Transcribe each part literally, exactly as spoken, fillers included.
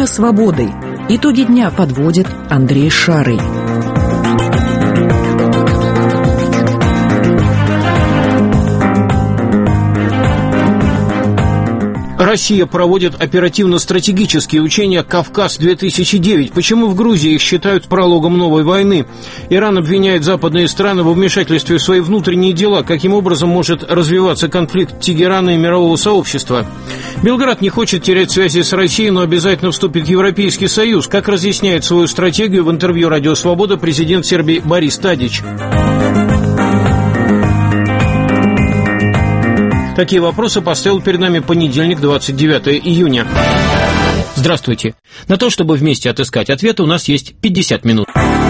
Время свободы. Итоги дня подводит Андрей Шарый. Россия проводит оперативно-стратегические учения «Кавказ-две тысячи девять». Почему в Грузии их считают прологом новой войны? Иран обвиняет западные страны во вмешательстве в свои внутренние дела. Каким образом может развиваться конфликт Тегерана и мирового сообщества? Белград не хочет терять связи с Россией, но обязательно вступит в Европейский Союз. Как разъясняет свою стратегию в интервью «Радио Свобода» президент Сербии Борис Тадич. Такие вопросы поставил перед нами понедельник, двадцать девятого июня. Здравствуйте. На то, чтобы вместе отыскать ответы, у нас есть пятьдесят минут.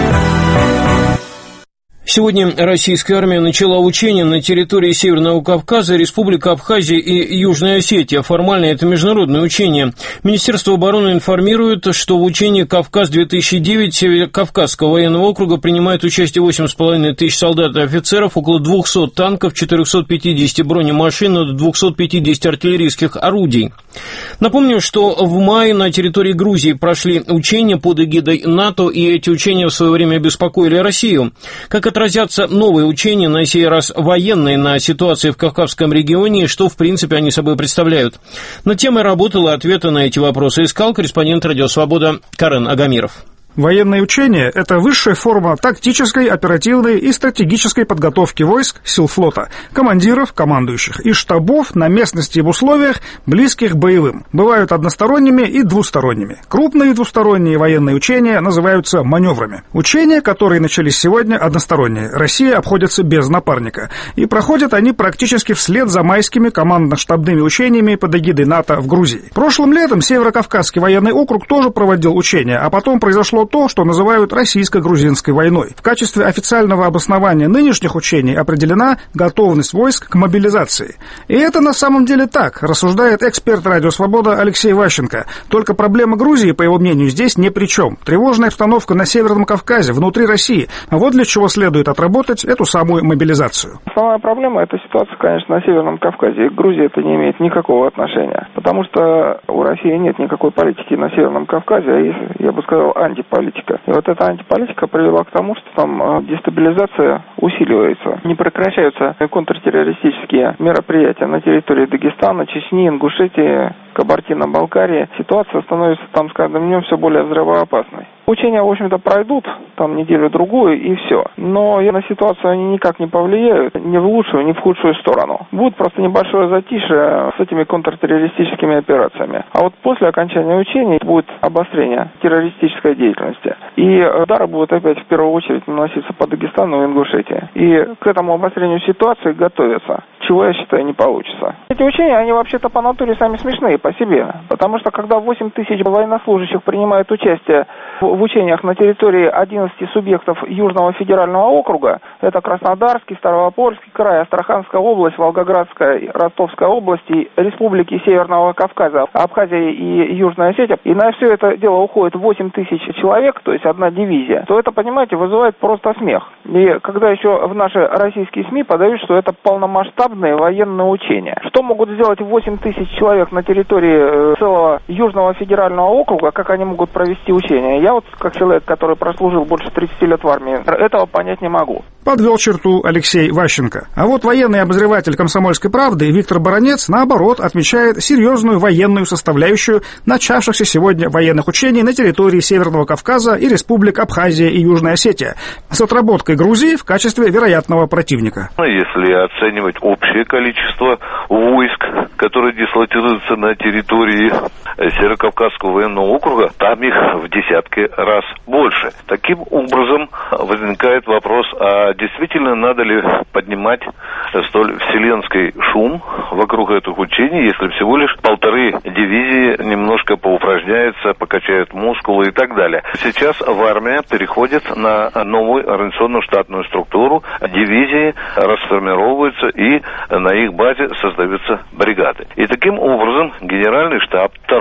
Сегодня российская армия начала учения на территории Северного Кавказа, Республика Абхазия и Южная Осетия. Формально это международное учение. Министерство обороны информирует, что в учении «Кавказ-две тысячи девять» Северо-Кавказского военного округа принимает участие восемь с половиной тысяч солдат и офицеров, около двухсот танков, четыреста пятьдесят бронемашин и двести пятьдесят артиллерийских орудий. Напомню, что в мае на территории Грузии прошли учения под эгидой НАТО, и эти учения в свое время беспокоили Россию. Как отразятся новые учения, на сей раз военные, на ситуации в Кавказском регионе, и что, в принципе, они собой представляют? Над темой работал и ответы на эти вопросы искал корреспондент «Радио Свобода» Карен Агамиров. Военные учения – это высшая форма тактической, оперативной и стратегической подготовки войск, сил флота, командиров, командующих и штабов на местности и в условиях, близких к боевым. Бывают односторонними и двусторонними. Крупные двусторонние военные учения называются маневрами. Учения, которые начались сегодня, односторонние. Россия обходится без напарника. И проходят они практически вслед за майскими командно-штабными учениями под эгидой НАТО в Грузии. Прошлым летом Северо-Кавказский военный округ тоже проводил учения, а потом произошло то, что называют российско-грузинской войной. В качестве официального обоснования нынешних учений определена готовность войск к мобилизации. И это на самом деле так, рассуждает эксперт «Радио Свобода» Алексей Ващенко. Только проблема Грузии, по его мнению, здесь ни при чем. Тревожная обстановка на Северном Кавказе, внутри России. А вот для чего следует отработать эту самую мобилизацию. Основная проблема – это ситуация, конечно, на Северном Кавказе. И к Грузии это не имеет никакого отношения. Потому что у России нет никакой политики на Северном Кавказе, а есть, я бы сказал, антиполитика. Политика. И вот эта антиполитика привела к тому, что там дестабилизация усиливается. Не прекращаются контртеррористические мероприятия на территории Дагестана, Чечни, Ингушетии, Кабардино-Балкарии. Ситуация становится там с каждым днем все более взрывоопасной. Учения, в общем-то, пройдут там неделю-другую и все. Но на ситуацию они никак не повлияют ни в лучшую, ни в худшую сторону. Будет просто небольшое затишье с этими контртеррористическими операциями. А вот после окончания учений будет обострение террористической деятельности. И удары будут опять в первую очередь наноситься по Дагестану и Ингушетии. И к этому обострению ситуации готовятся, чего, я считаю, не получится. Эти учения, они вообще-то по натуре сами смешные по себе. Потому что когда восемь тысяч военнослужащих принимают участие в учениях на территории одиннадцати субъектов Южного федерального округа, это Краснодарский, Ставропольский край, Астраханская область, Волгоградская, Ростовская область и республики Северного Кавказа, Абхазия и Южная Осетия, и на все это дело уходит восемь тысяч человек, то есть одна дивизия, то это, понимаете, вызывает просто смех. И когда еще в наши российские СМИ подают, что это полномасштабные военные учения. Что могут сделать восемь тысяч человек на территории целого Южного федерального округа, как они могут провести учения? Я вот, как человек, который прослужил больше тридцати лет в армии, этого понять не могу. Подвел черту Алексей Ващенко. А вот военный обозреватель «Комсомольской правды» Виктор Баранец, наоборот, отмечает серьезную военную составляющую начавшихся сегодня военных учений на территории Северного Кавказа и республик Абхазия и Южная Осетия, с отработкой Грузии в качестве вероятного противника. Если оценивать общее количество войск, которые дислоцируются на территории Северо-Кавказского военного округа, там их в десятки раз больше. Таким образом, возникает вопрос, а действительно надо ли поднимать столь вселенский шум вокруг этих учений, если всего лишь полторы дивизии немножко поупражняются, покачают мускулы и так далее. Сейчас в армии переходит на новую организационную штатную структуру, дивизии расформировываются и на их базе создаются бригады. И таким образом генеральный штаб второго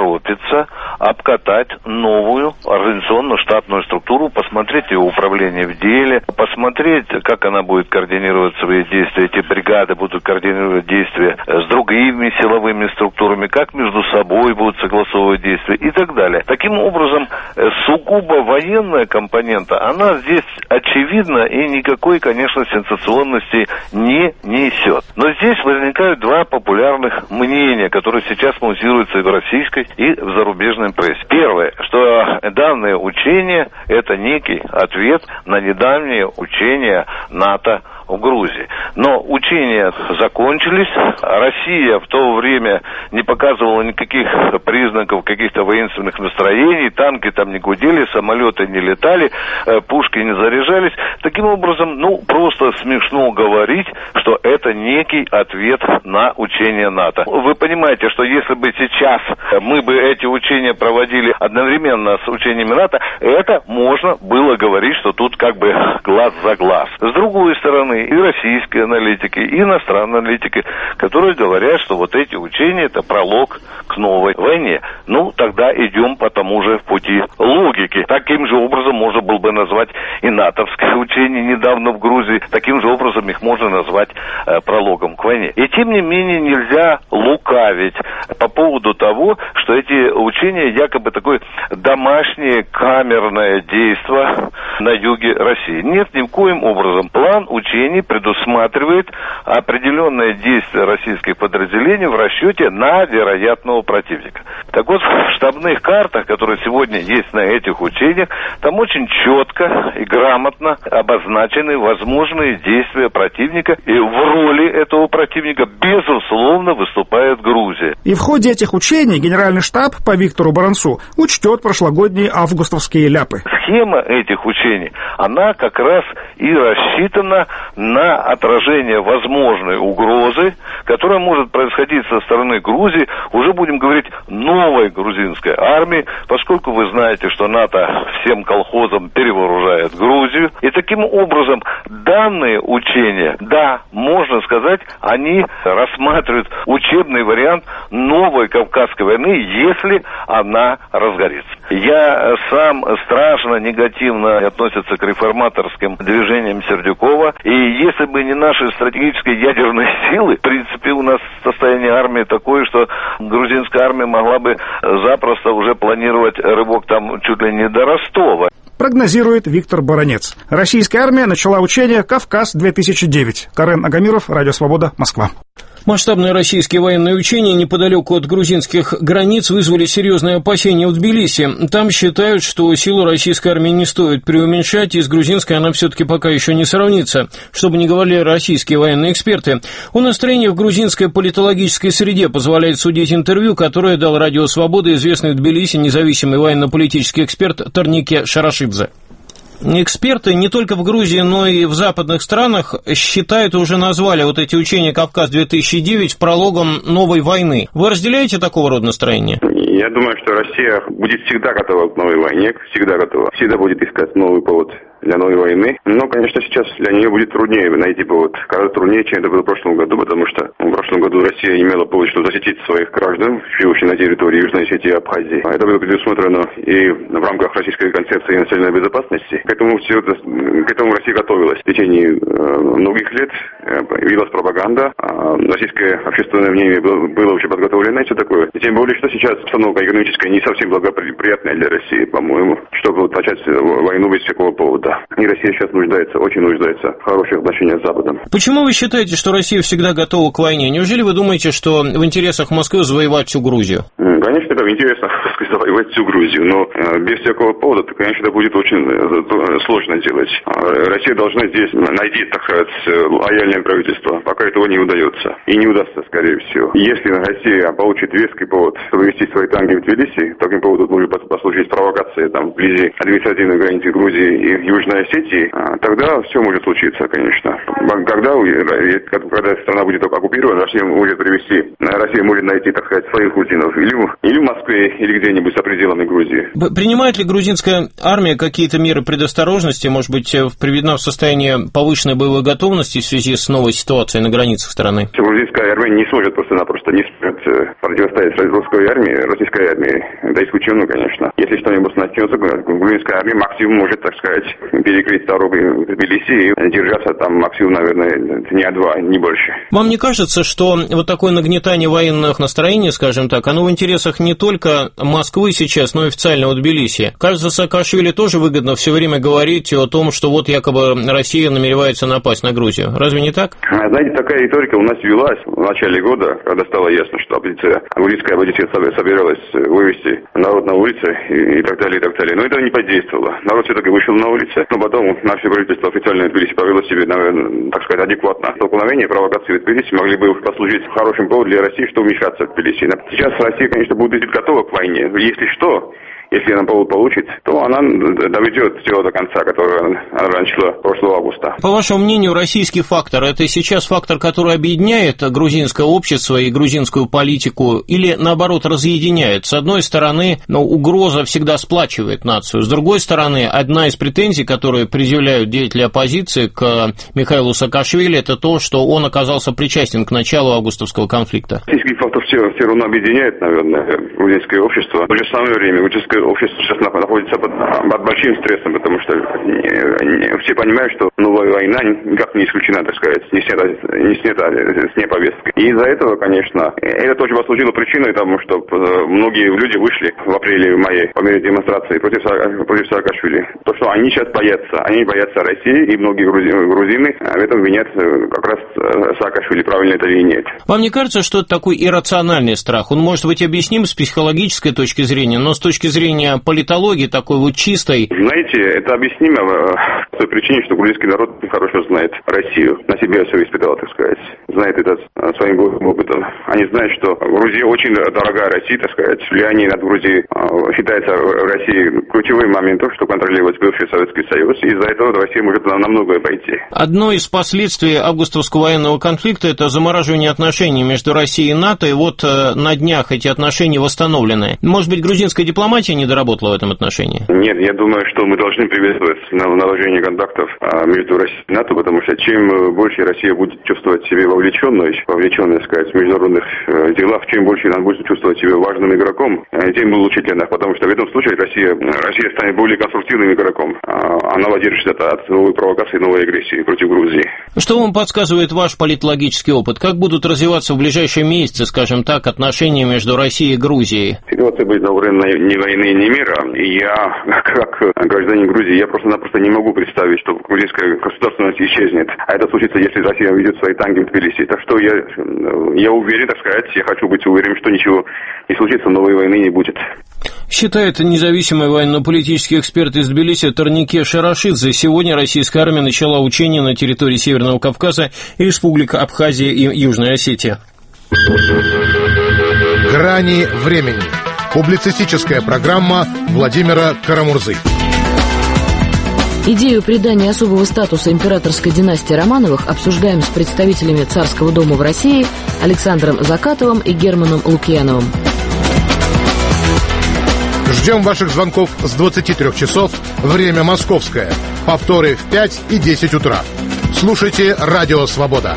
торопится обкатать новую организационно-штатную структуру, посмотреть ее управление в деле, посмотреть, как она будет координировать свои действия, эти бригады будут координировать действия с другими силовыми структурами, как между собой будут согласовывать действия и так далее. Таким образом, сугубо военная компонента, она здесь очевидна и никакой, конечно, сенсационности не несет. Но здесь возникают два популярных мнения, которые сейчас муссируются и в российской, и в зарубежной прессе. Первое, что данное учение – это некий ответ на недавнее учение НАТО в Грузии. Но учения закончились. Россия в то время не показывала никаких признаков каких-то воинственных настроений. Танки там не гудели, самолеты не летали, пушки не заряжались. Таким образом, ну, просто смешно говорить, что это некий ответ на учения НАТО. Вы понимаете, что если бы сейчас мы бы эти учения проводили одновременно с учениями НАТО, это можно было говорить, что тут как бы глаз за глаз. С другой стороны, и российские аналитики, и иностранные аналитики, которые говорят, что вот эти учения – это пролог к новой войне. Ну, тогда идем по тому же пути логики. Таким же образом можно было бы назвать и натовские учения недавно в Грузии. Таким же образом их можно назвать э, прологом к войне. И тем не менее нельзя лукавить по поводу того, что эти учения якобы такое домашнее камерное действие на юге России. Нет, ни в коем образом. План учений предусматривает определенное действие российских подразделений в расчете на вероятного противника. Так вот, в штабных картах, которые сегодня есть на этих учениях, там очень четко и грамотно обозначены возможные действия противника, и в роли этого противника, безусловно, выступает Грузия. И в ходе этих учений Генеральный штаб по Виктору Баранцу учтет прошлогодние августовские ляпы. Схема этих учений, она как раз и рассчитана на отражение возможной угрозы, которая может происходить со стороны Грузии, уже будем говорить, новой грузинской армии, поскольку вы знаете, что НАТО всем колхозам перевооружает Грузию. И таким образом данные учения, да, можно сказать, они рассматривают учебный вариант новой Кавказской войны, если она разгорится. Я сам страшно негативно относится к реформаторским движениям Сердюкова, и если бы не наши стратегические ядерные силы, в принципе, у нас состояние армии такое, что грузинская армия могла бы запросто уже планировать рывок там чуть ли не до Ростова. Прогнозирует Виктор Баранец. Российская армия начала учение «Кавказ-две тысячи девять». Карен Агамиров, Радио Свобода, Москва. Масштабные российские военные учения неподалеку от грузинских границ вызвали серьезные опасения в Тбилиси. Там считают, что силу российской армии не стоит преуменьшать, и с грузинской она все-таки пока еще не сравнится, чтобы не говорили российские военные эксперты. О настроении в грузинской политологической среде позволяет судить интервью, которое дал Радио Свобода известный в Тбилиси независимый военно-политический эксперт Торнике Шарашидзе. Эксперты не только в Грузии, но и в западных странах считают, уже назвали вот эти учения «Кавказ-две тысячи девять» прологом новой войны. Вы разделяете такого рода настроение? Я думаю, что Россия будет всегда готова к новой войне, всегда готова. Всегда будет искать новый повод для новой войны. Но, конечно, сейчас для нее будет труднее найти повод. Гораздо труднее, чем это было в прошлом году, потому что в прошлом году Россия имела повод, чтобы защитить своих граждан, живущих на территории Южной Осетии и Абхазии. Это было предусмотрено и в рамках российской концепции национальной безопасности. К этому, все это, к этому Россия готовилась. В течение э, многих лет э, появилась пропаганда, а российское общественное мнение было, было уже подготовлено и все такое. И тем более, что сейчас обстановка экономическая не совсем благоприятная для России, по-моему, чтобы начать войну без всякого повода. И Россия сейчас нуждается, очень нуждается в хороших отношениях с Западом. Почему вы считаете, что Россия всегда готова к войне? Неужели вы думаете, что в интересах Москвы завоевать всю Грузию? Конечно, это в интересах Москвы завоевать всю Грузию, но без всякого повода, конечно, это будет очень сложно делать. Россия должна здесь найти, так сказать, лояльное правительство, пока этого не удается. И не удастся, скорее всего. Если Россия получит веский повод, чтобы вести свои танки в Тбилиси, таким поводом может послужить провокация там вблизи административной границы Грузии и Южной Осетии, тогда все может случиться, конечно. Когда, когда страна будет оккупирована, Россия может привести, Россия может найти, так сказать, своих грузинов или, или в Москве, или где-нибудь где-нибудь за пределами Грузии. Принимает ли грузинская армия какие-то меры предосторожности, может быть, приведена в состояние повышенной боевой готовности в связи с новой ситуацией на границах страны? Грузинская армия не сможет просто-напросто не сможет противостоять русской армии, российской армии. Это исключено, конечно. Если что-нибудь начнется, грузинская армия максимум может, так сказать, перекрыть дорогу в Тбилиси и держаться там максимум, наверное, дня два, не больше. Вам не кажется, что вот такое нагнетание военных настроений, скажем так, оно в интересах не только Москвы сейчас, но и официального Тбилиси? Кажется, Саакашвили тоже выгодно все время говорить о том, что вот якобы Россия намеревается напасть на Грузию. Разве не так? Знаете, такая риторика у нас велась в начале года, когда стало ясно, что оппозиция, грузинская оппозиция собиралась вывести народ на улицы и, и так далее, и так далее. Но это не подействовало. Народ все-таки вышел на улицы, но потом наше правительство официально в Тбилиси повело себе, наверное, так сказать, адекватно. Столкновения, провокации в Тбилиси могли бы послужить хорошим поводом для России, чтобы вмешаться в Тбилиси. Сейчас Россия, конечно, будет готова к войне. Если что, если она повод получит, то она доведет все до конца, которое она начала прошлого августа. По вашему мнению, российский фактор – это сейчас фактор, который объединяет грузинское общество и грузинскую политику, или, наоборот, разъединяет? С одной стороны, ну, угроза всегда сплачивает нацию. С другой стороны, одна из претензий, которые предъявляют деятели оппозиции к Михаилу Саакашвили, это то, что он оказался причастен к началу августовского конфликта. Российский фактор все, все равно объединяет, наверное, грузинское общество. В то же самое время грузинское общество сейчас находится под, под большим стрессом, потому что все понимают, что новая война никак не исключена, так сказать, не снята, не снята с ней повестка. И из-за этого, конечно, это тоже послужило причиной тому, что многие люди вышли в апреле и мае по мере демонстрации против, против Саакашвили. То, что они сейчас боятся, они боятся России, и многие грузины в этом винят как раз Саакашвили, правильно это или нет. Вам не кажется, что это такой иррациональный страх? Он может быть объясним с психологической точки зрения, но с точки зрения политологии такой вот чистой. Знаете, это объяснимо по той причине, что грузинский народ хорошо знает Россию. На себе все испытал, так сказать. Знает это своим опытом. Они знают, что Грузия очень дорогая России, так сказать. Влияние над Грузией считается в России ключевым моментом, что контролировать бывший Советский Союз. И из-за этого Россия может на многое пойти. Одно из последствий августовского военного конфликта – это замораживание отношений между Россией и НАТО. И вот на днях эти отношения восстановлены. Может быть, грузинская дипломатия не доработала в этом отношении? Нет, я думаю, что мы должны приветствовать наложение контактов между Россией и НАТО, потому что чем больше Россия будет чувствовать себя вовлеченной, вовлеченной, так сказать, в международных делах, чем больше она будет чувствовать себя важным игроком, тем лучше для нас, потому что в этом случае Россия, Россия станет более конструктивным игроком. Она воздержится от новой провокации, новой агрессии против Грузии. Что вам подсказывает ваш политологический опыт? Как будут развиваться в ближайшие месяцы, скажем так, отношения между Россией и Грузией? Ситуация будет на уровне ни войны, ни мира. И я, как гражданин Грузии, я просто-напросто не могу представить, что грузинская государственность исчезнет. А это случится, если Россия ведет свои танки в Тбилиси. Так что я, я уверен, так сказать, я хочу быть уверен, что ничего не случится, новой войны не будет. Считает независимый военно-политический эксперт из Тбилиси Торнике Шарашидзе. Сегодня российская армия начала учения на территории Северного Кавказа и Республика Абхазия и Южная Осетия. Грани времени. Публицистическая программа Владимира Карамурзы. Идею придания особого статуса императорской династии Романовых обсуждаем с представителями Царского дома в России Александром Закатовым и Германом Лукьяновым. Ждем ваших звонков с двадцати трёх часов, время московское. Повторы в пять и десять утра. Слушайте «Радио Свобода».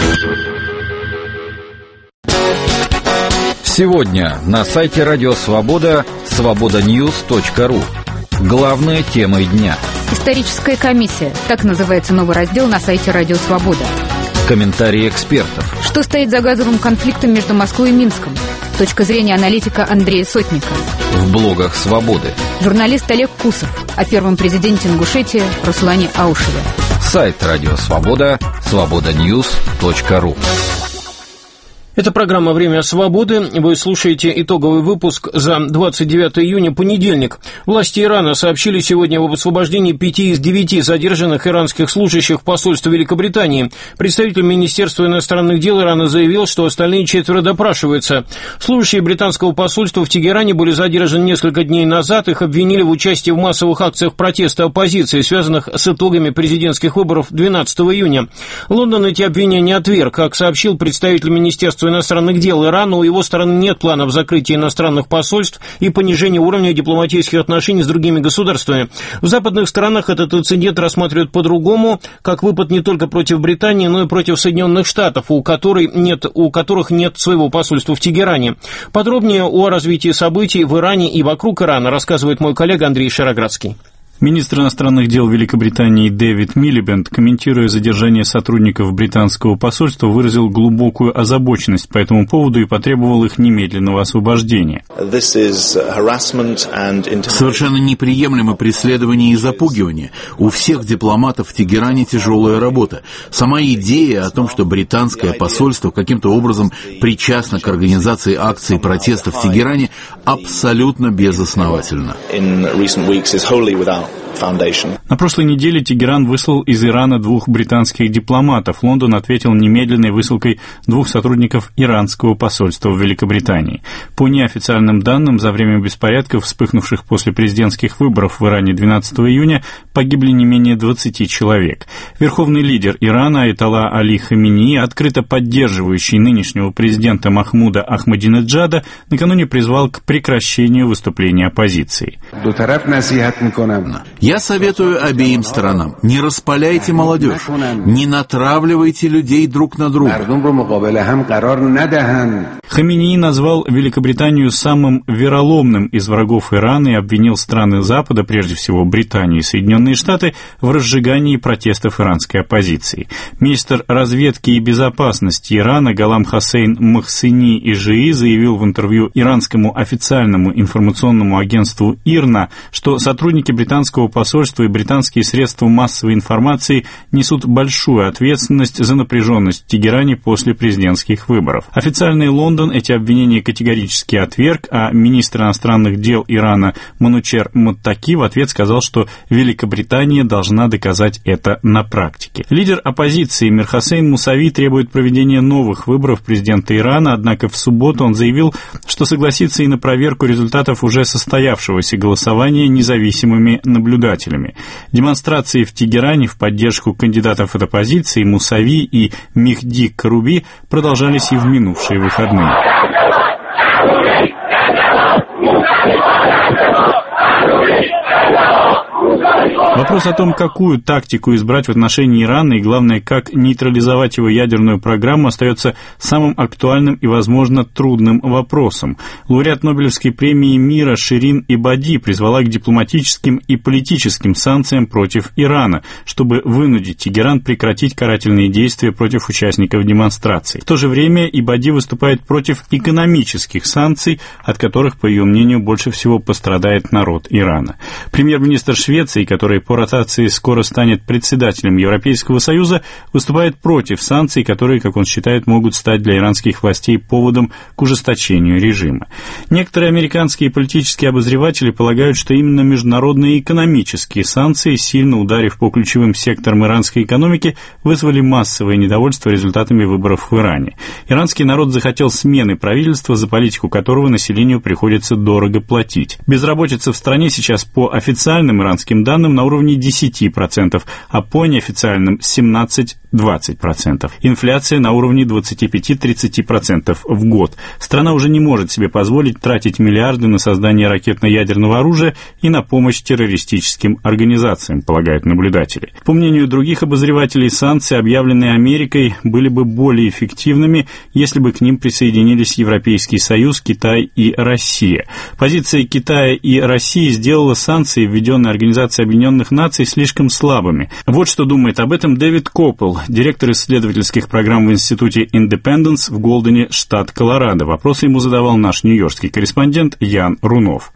Сегодня на сайте Радио Свобода свобода ньюс точка ру. Главные темы дня. Историческая комиссия. Так называется новый раздел на сайте Радио Свобода. Комментарии экспертов. Что стоит за газовым конфликтом между Москвой и Минском? Точка зрения аналитика Андрея Сотника. В блогах Свободы. Журналист Олег Кусов о первом президенте Ингушетии Руслане Аушеве. Сайт Радио Свобода свобода ньюс точка ру. Это программа «Время свободы». Вы слушаете итоговый выпуск за двадцать девятое июня, понедельник. Власти Ирана сообщили сегодня об освобождении пяти из девяти задержанных иранских служащих в посольстве Великобритании. Представитель Министерства иностранных дел Ирана заявил, что остальные четверо допрашиваются. Служащие британского посольства в Тегеране были задержаны несколько дней назад. Их обвинили в участии в массовых акциях протеста оппозиции, связанных с итогами президентских выборов двенадцатого июня. Лондон эти обвинения отверг. Как сообщил представитель Министерства Министерства иностранных дел Ирана у его стороны нет планов закрытия иностранных посольств и понижения уровня дипломатических отношений с другими государствами. В западных странах этот инцидент рассматривают по-другому, как выпад не только против Британии, но и против Соединенных Штатов, у, которой нет, у которых нет своего посольства в Тегеране. Подробнее о развитии событий в Иране и вокруг Ирана рассказывает мой коллега Андрей Шароградский. Министр иностранных дел Великобритании Дэвид Милибенд, комментируя задержание сотрудников британского посольства, выразил глубокую озабоченность по этому поводу и потребовал их немедленного освобождения. Совершенно неприемлемо преследование и запугивание. У всех дипломатов в Тегеране тяжелая работа. Сама идея о том, что британское посольство каким-то образом причастно к организации акций протеста в Тегеране, абсолютно безосновательна. На прошлой неделе Тегеран выслал из Ирана двух британских дипломатов. Лондон ответил немедленной высылкой двух сотрудников иранского посольства в Великобритании. По неофициальным данным, за время беспорядков, вспыхнувших после президентских выборов в Иране двенадцатого июня, погибли не менее двадцати человек. Верховный лидер Ирана Аятолла Али Хаминеи, открыто поддерживающий нынешнего президента Махмуда Ахмадинеджада, накануне призвал к прекращению выступления оппозиции. Я советую обеим сторонам: не распаляйте молодежь, не натравливайте людей друг на друга. Хаминеи назвал Великобританию самым вероломным из врагов Ирана и обвинил страны Запада, прежде всего Британию и Соединенные Штаты, в разжигании протестов иранской оппозиции. Министр разведки и безопасности Ирана Галам Хосейн Махсини Ижии заявил в интервью иранскому официальному информационному агентству ИРНА, что сотрудники британского посольства и британские средства массовой информации несут большую ответственность за напряженность в Тегеране после президентских выборов. Официальный Лондон эти обвинения категорически отверг, а министр иностранных дел Ирана Манучер Маттаки в ответ сказал, что Великобритания должна доказать это на практике. Лидер оппозиции Мир Хосейн Мусави требует проведения новых выборов президента Ирана, однако в субботу он заявил, что согласится и на проверку результатов уже состоявшегося голосования независимыми наблюдателями. Демонстрации в Тегеране в поддержку кандидатов от оппозиции Мусави и Мехди Каруби продолжались и в минувшие выходные. Вопрос о том, какую тактику избрать в отношении Ирана и, главное, как нейтрализовать его ядерную программу, остается самым актуальным и, возможно, трудным вопросом. Лауреат Нобелевской премии мира Ширин Ибади призвала к дипломатическим и политическим санкциям против Ирана, чтобы вынудить Тегеран прекратить карательные действия против участников демонстраций. В то же время Ибади выступает против экономических санкций, от которых, по ее мнению, больше всего пострадает народ Ирана. Премьер-министр Швеции, который по ротации скоро станет председателем Европейского Союза, выступает против санкций, которые, как он считает, могут стать для иранских властей поводом к ужесточению режима. Некоторые американские политические обозреватели полагают, что именно международные экономические санкции, сильно ударив по ключевым секторам иранской экономики, вызвали массовое недовольство результатами выборов в Иране. Иранский народ захотел смены правительства, за политику которого населению приходится дорого платить. Безработица в стране сейчас по официальным иранским данным на уровне десять процентов, а по неофициальным семнадцать-двадцать процентов. Инфляция на уровне двадцать пять - тридцать процентов в год. Страна уже не может себе позволить тратить миллиарды на создание ракетно-ядерного оружия и на помощь террористическим организациям, полагают наблюдатели. По мнению других обозревателей, санкции, объявленные Америкой, были бы более эффективными, если бы к ним присоединились Европейский Союз, Китай и Россия. Позиция Китая и России сделала санкции, введенные Организацией Объединенных Наций, слишком слабыми. Вот что думает об этом Дэвид Коппел, директор исследовательских программ в институте Independence в Голдене, штат Колорадо. Вопросы ему задавал наш нью-йоркский корреспондент Ян Рунов.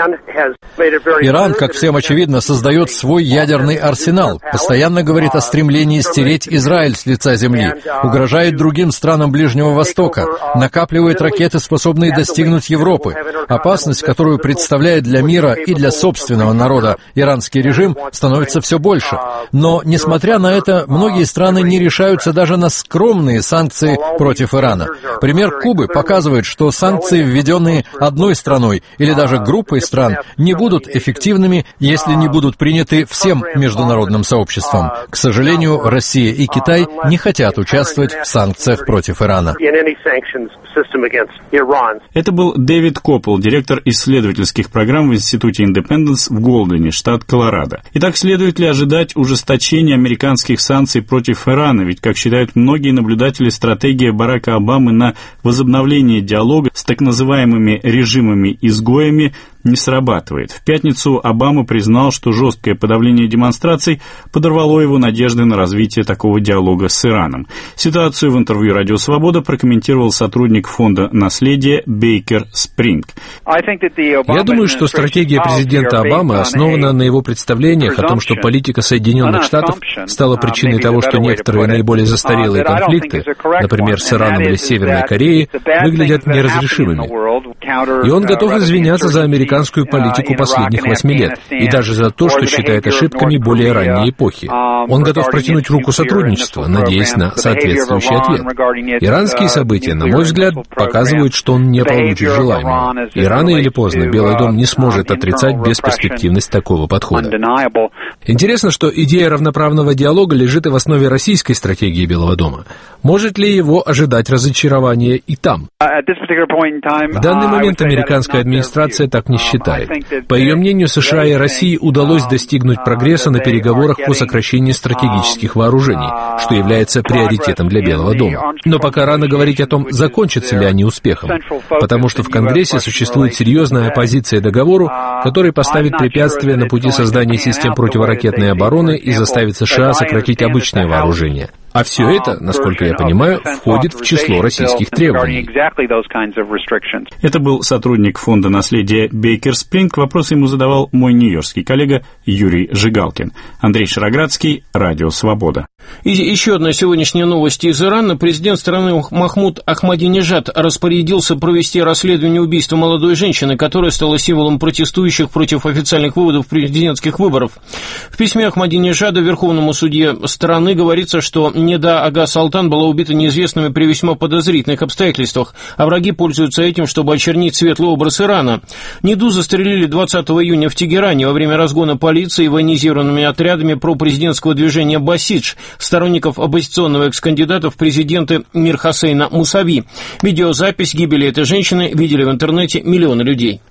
Иран, как всем очевидно, создает свой ядерный арсенал, постоянно говорит о стремлении стереть Израиль с лица земли, угрожает другим странам Ближнего Востока, накапливает ракеты, способные достигнуть Европы. Опасность, которую представляет для мира и для собственного народа иранский режим, становится все больше. Но, несмотря на это, многие страны страны не решаются даже на скромные санкции против Ирана. Пример Кубы показывает, что санкции, введенные одной страной или даже группой стран, не будут эффективными, если не будут приняты всем международным сообществом. К сожалению, Россия и Китай не хотят участвовать в санкциях против Ирана. Это был Дэвид Коппел, директор исследовательских программ в Институте Индепенденс в Голдене, штат Колорадо. Итак, следует ли ожидать ужесточения американских санкций против Ирана? Ведь, как считают многие наблюдатели, стратегия Барака Обамы на возобновление диалога с так называемыми режимами-изгоями не срабатывает. В пятницу Обама признал, что жесткое подавление демонстраций подорвало его надежды на развитие такого диалога с Ираном. Ситуацию в интервью «Радио Свобода» прокомментировал сотрудник фонда «Наследие» Бейкер Спринг. Я думаю, что стратегия президента Обамы основана на его представлениях о том, что политика Соединенных Штатов стала причиной того, что некоторые наиболее застарелые конфликты, например, с Ираном или Северной Кореей, выглядят неразрешимыми. И он готов извиняться за американскую политику последних восьми лет, и даже за то, что считает ошибками более ранней эпохи. Он готов протянуть руку сотрудничества, надеясь на соответствующий ответ. Иранские события, на мой взгляд, показывают, что он не получит желаемого. И рано или поздно Белый дом не сможет отрицать бесперспективность такого подхода. Интересно, что идея равноправного диалога лежит и в основе российской стратегии Белого дома. Может ли его ожидать разочарование и там? В данный момент американская администрация так не считает. По ее мнению, США и России удалось достигнуть прогресса на переговорах по сокращению стратегических вооружений, что является приоритетом для Белого дома. Но пока рано говорить о том, закончатся ли они успехом, потому что в Конгрессе существует серьезная оппозиция договору, который поставит препятствия на пути создания систем противоракетной обороны и заставит США сократить обычное вооружение. А все это, насколько я понимаю, входит в число российских требований. Это был сотрудник фонда «Наследие» Бейкер Спринг. Вопрос ему задавал мой нью-йоркский коллега Юрий Жигалкин. Андрей Шароградский, Радио Свобода. И еще одна сегодняшняя новость из Ирана. Президент страны Махмуд Ахмадинежад распорядился провести расследование убийства молодой женщины, которая стала символом протестующих против официальных выводов президентских выборов. В письме Ахмадинежада верховному судье страны говорится, что Неда Ага Салтан была убита неизвестными при весьма подозрительных обстоятельствах, а враги пользуются этим, чтобы очернить светлый образ Ирана. Неду застрелили двадцатого июня в Тегеране во время разгона полиции военизированными отрядами пропрезидентского движения «Басидж», сторонников оппозиционного экс-кандидата в президенты Мир Хосейна Мусави. Видеозапись гибели этой женщины видели в интернете миллионы людей.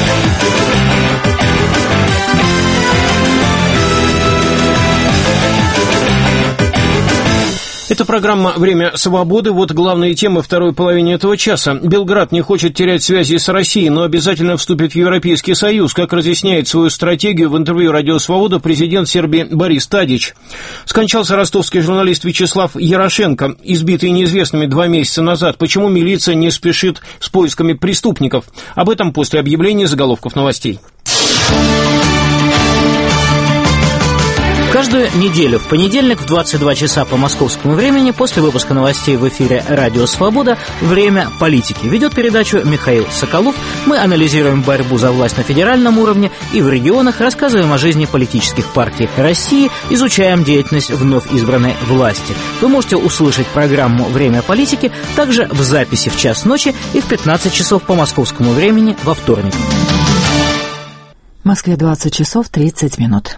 Это программа «Время свободы». Вот главные темы второй половины этого часа. Белград не хочет терять связи с Россией, но обязательно вступит в Европейский Союз. Как разъясняет свою стратегию в интервью «Радио Свобода» президент Сербии Борис Тадич. Скончался ростовский журналист Вячеслав Ярошенко, избитый неизвестными два месяца назад. Почему милиция не спешит с поисками преступников? Об этом после объявления заголовков новостей. Каждую неделю в понедельник в двадцать два часа по московскому времени после выпуска новостей в эфире «Радио Свобода» «Время политики» ведет передачу Михаил Соколов. Мы анализируем борьбу за власть на федеральном уровне и в регионах, рассказываем о жизни политических партий России, изучаем деятельность вновь избранной власти. Вы можете услышать программу «Время политики» также в записи в час ночи и в пятнадцать часов по московскому времени во вторник. В Москве двадцать часов тридцать минут.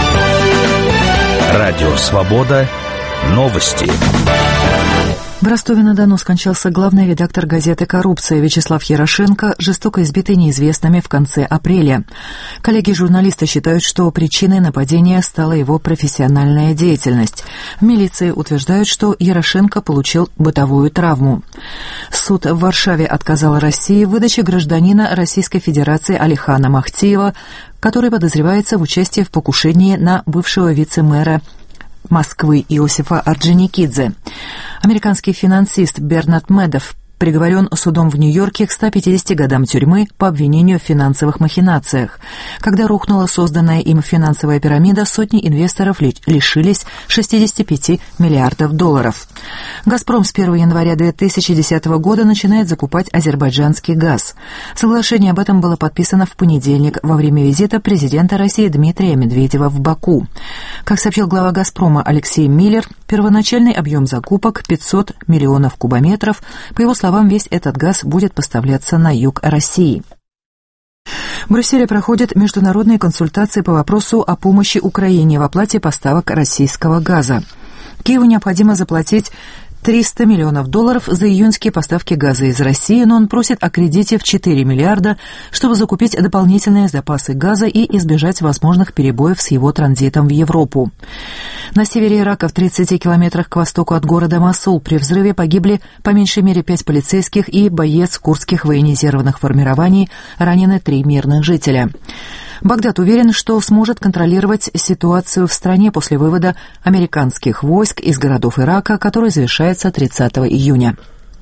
Радио «Свобода». Новости. В Ростове-на-Дону скончался главный редактор газеты «Коррупция» Вячеслав Ярошенко, жестоко избитый неизвестными в конце апреля. Коллеги журналиста считают, что причиной нападения стала его профессиональная деятельность. В милиции утверждают, что Ярошенко получил бытовую травму. Суд в Варшаве отказал России в выдаче гражданина Российской Федерации Алихана Махтиева, который подозревается в участии в покушении на бывшего вице-мэра Москвы Иосифа Орджоникидзе. Американский финансист Бернард Медов приговорен судом в Нью-Йорке к ста пятидесяти годам тюрьмы по обвинению в финансовых махинациях. Когда рухнула созданная им финансовая пирамида, сотни инвесторов лишились шестидесяти пяти миллиардов долларов. «Газпром» с первого января две тысячи десятого года начинает закупать азербайджанский газ. Соглашение об этом было подписано в понедельник во время визита президента России Дмитрия Медведева в Баку. Как сообщил глава «Газпрома» Алексей Миллер, первоначальный объем закупок – пятьсот миллионов кубометров. По его словам, весь этот газ будет поставляться на юг России. В Брюсселе проходят международные консультации по вопросу о помощи Украине в оплате поставок российского газа. Киеву необходимо заплатить триста миллионов долларов за июньские поставки газа из России, но он просит о кредите в четыре миллиарда, чтобы закупить дополнительные запасы газа и избежать возможных перебоев с его транзитом в Европу. На севере Ирака, в тридцати километрах к востоку от города Мосул, при взрыве погибли по меньшей мере пять полицейских и боец курдских военизированных формирований, ранены три мирных жителя. Багдад уверен, что сможет контролировать ситуацию в стране после вывода американских войск из городов Ирака, который завершается тридцатого июня.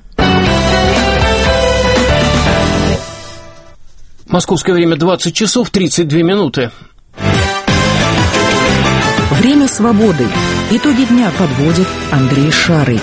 Московское время двадцать часов тридцать две минуты. Время свободы. Итоги дня подводит Андрей Шарый.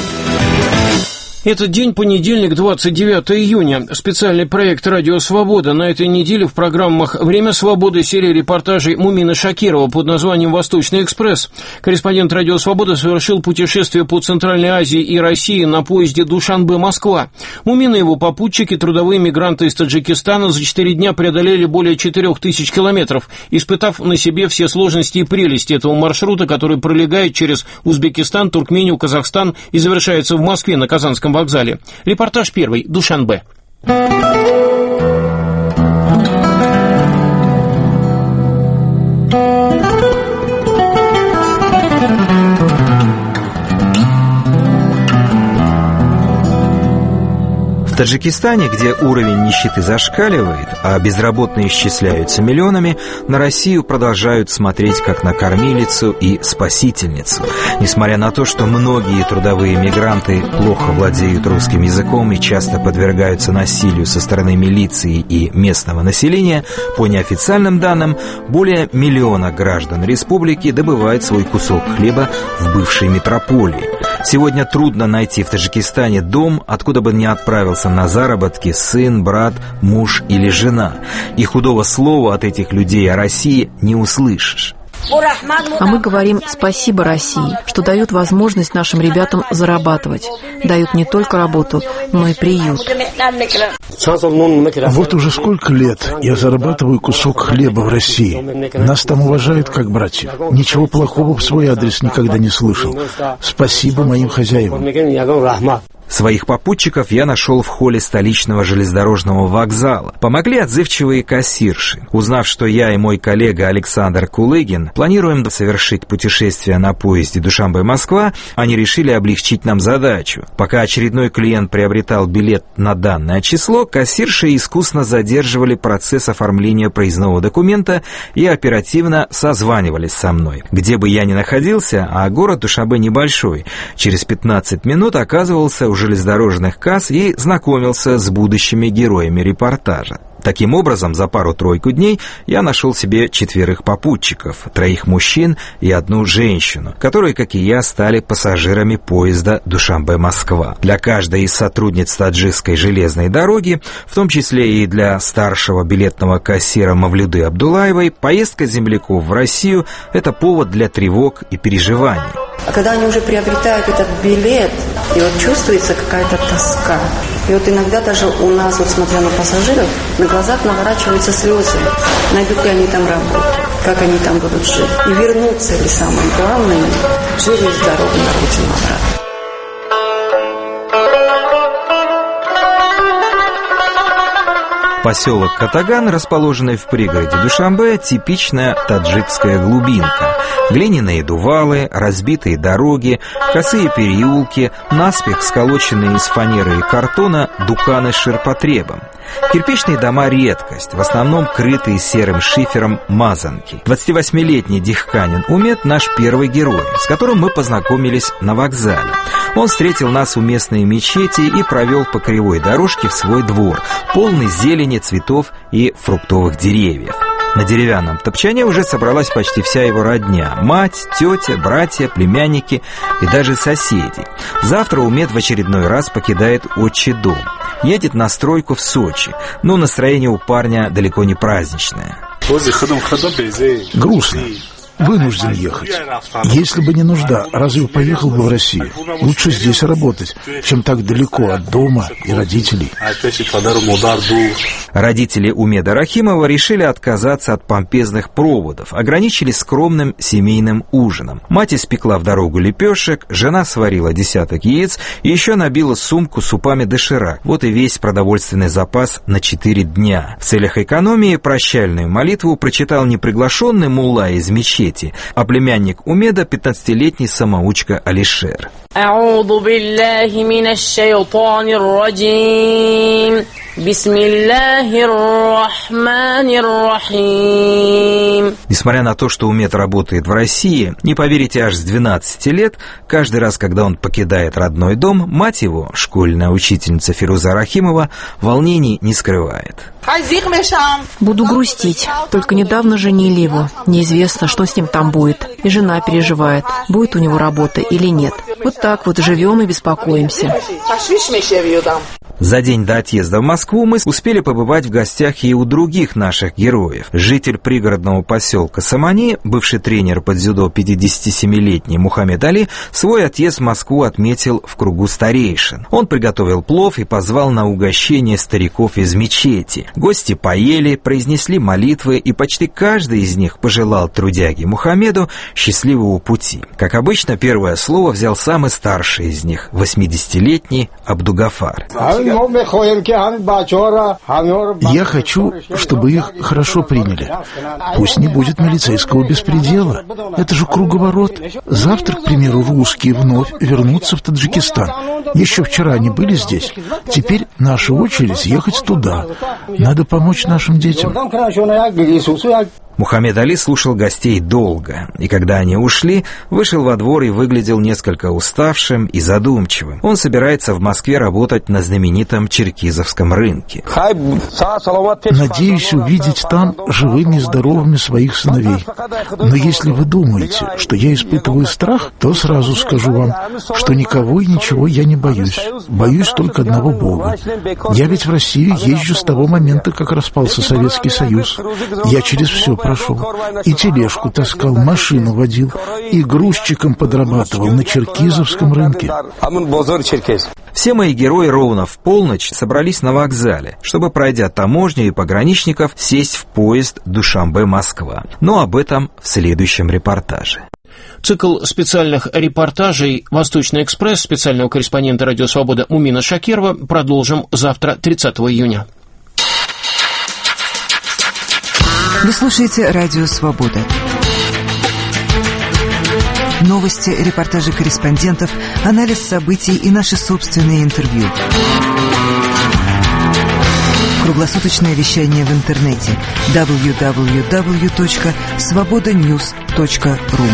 Этот день, понедельник, двадцать девятого июня. Специальный проект «Радио Свобода». На этой неделе в программах «Время свободы» серия репортажей Мумина Шакирова под названием «Восточный экспресс». Корреспондент «Радио Свобода» совершил путешествие по Центральной Азии и России на поезде Душанбе-Москва. Мумин и его попутчики, трудовые мигранты из Таджикистана, за четыре дня преодолели более четырех тысяч километров, испытав на себе все сложности и прелести этого маршрута, который пролегает через Узбекистан, Туркмению, Казахстан и завершается в Москве на Казанском вокзале. Репортаж первый. Душанбе. В Таджикистане, где уровень нищеты зашкаливает, а безработные исчисляются миллионами, на Россию продолжают смотреть как на кормилицу и спасительницу. Несмотря на то, что многие трудовые мигранты плохо владеют русским языком и часто подвергаются насилию со стороны милиции и местного населения, по неофициальным данным, более миллиона граждан республики добывают свой кусок хлеба в бывшей метрополии. Сегодня трудно найти в Таджикистане дом, откуда бы не отправился на заработки сын, брат, муж или жена. И худого слова от этих людей о России не услышишь. А мы говорим спасибо России, что дают возможность нашим ребятам зарабатывать. Дают не только работу, но и приют. Вот уже сколько лет я зарабатываю кусок хлеба в России. Нас там уважают как братьев. Ничего плохого в свой адрес никогда не слышал. Спасибо моим хозяевам. Своих попутчиков я нашел в холле столичного железнодорожного вокзала. Помогли отзывчивые кассирши. Узнав, что я и мой коллега Александр Кулыгин планируем совершить путешествие на поезде Душанбе-Москва, они решили облегчить нам задачу. Пока очередной клиент приобретал билет на данное число, кассирши искусно задерживали процесс оформления проездного документа и оперативно созванивались со мной. Где бы я ни находился, а город Душанбе небольшой, через пятнадцать минут оказывался у железнодорожных касс и знакомился с будущими героями репортажа. Таким образом, за пару-тройку дней я нашел себе четверых попутчиков, троих мужчин и одну женщину, которые, как и я, стали пассажирами поезда Душанбе-Москва. Для каждой из сотрудниц таджикской железной дороги, в том числе и для старшего билетного кассира Мавлюды Абдулаевой, поездка земляков в Россию – это повод для тревог и переживаний. А когда они уже приобретают этот билет, и вот чувствуется какая-то тоска. И вот иногда даже у нас, вот смотря на пассажиров, на глазах наворачиваются слезы. Найдут ли они там работу, как они там будут жить. И вернутся ли, самое главное, живы и здоровы на родину обратно. Поселок Катаган, расположенный в пригороде Душанбе, типичная таджикская глубинка. Глиняные дувалы, разбитые дороги, косые переулки, наспех сколоченные из фанеры и картона дуканы с ширпотребом. Кирпичные дома — редкость, в основном крытые серым шифером мазанки. двадцативосьмилетний дихканин Умет — наш первый герой, с которым мы познакомились на вокзале. Он встретил нас у местной мечети и провел по кривой дорожке в свой двор, полный зелени, цветов и фруктовых деревьев. На деревянном топчане уже собралась почти вся его родня: мать, тетя, братья, племянники и даже соседи. Завтра Умет в очередной раз покидает отчий дом. Едет на стройку в Сочи, но настроение у парня далеко не праздничное. Грустно. Вынужден ехать. Если бы не нужда, разве поехал бы в Россию? Лучше здесь работать, чем так далеко от дома и родителей. Родители Умеда Рахимова решили отказаться от помпезных проводов, ограничились скромным семейным ужином. Мать испекла в дорогу лепешек, жена сварила десяток яиц и еще набила сумку супами доширак. Вот и весь продовольственный запас на четыре дня. В целях экономии прощальную молитву прочитал не приглашенный мулла из мечети, а племянник Умеда, пятнадцатилетний самоучка Алишер. А'уду биллахи минаш шайтанир раджим. Бисмиллахир-рахманир-рахим. Несмотря на то, что Умет работает в России, не поверите, аж с двенадцати лет, каждый раз, когда он покидает родной дом, мать его, школьная учительница Фируза Рахимова, волнений не скрывает. Буду грустить. Только недавно женили его. Неизвестно, что с ним там будет. И жена переживает, будет у него работа или нет. Вот так вот живем и беспокоимся. За день до отъезда в Москву мы успели побывать в гостях и у других наших героев. Житель пригородного поселка Самани, бывший тренер по дзюдо пятидесятисемилетний Мухаммед Али, свой отъезд в Москву отметил в кругу старейшин. Он приготовил плов и позвал на угощение стариков из мечети. Гости поели, произнесли молитвы, и почти каждый из них пожелал трудяге Мухаммеду счастливого пути. Как обычно, первое слово взял самый старший из них, восьмидесятилетний Абдугафар. Я хочу, чтобы их хорошо приняли. Пусть не будет милицейского беспредела. Это же круговорот. Завтра, к примеру, русские вновь вернутся в Таджикистан. Еще вчера они были здесь. Теперь наша очередь ехать туда. Надо помочь нашим детям. Мухаммед Али слушал гостей долго, и когда они ушли, вышел во двор и выглядел несколько уставшим и задумчивым. Он собирается в Москве работать на знаменитом черкизовском рынке. Надеюсь увидеть там живыми и здоровыми своих сыновей. Но если вы думаете, что я испытываю страх, то сразу скажу вам, что никого и ничего я не боюсь. Боюсь только одного Бога. Я ведь в Россию езжу с того момента, как распался Советский Союз. Я через все прошел. И тележку таскал, машину водил, и грузчиком подрабатывал на черкизовском рынке. Все мои герои ровно в полночь собрались на вокзале, чтобы, пройдя таможню и пограничников, сесть в поезд Душанбе-Москва. Но об этом в следующем репортаже. Цикл специальных репортажей «Восточный экспресс» специального корреспондента «Радио Свобода» Мумина Шакирова продолжим завтра, тридцатого июня. Вы слушаете «Радио Свобода». Новости, репортажи корреспондентов, анализ событий и наши собственные интервью. Круглосуточное вещание в интернете дабл ю дабл ю дабл ю точка свобода ньюс точка ру.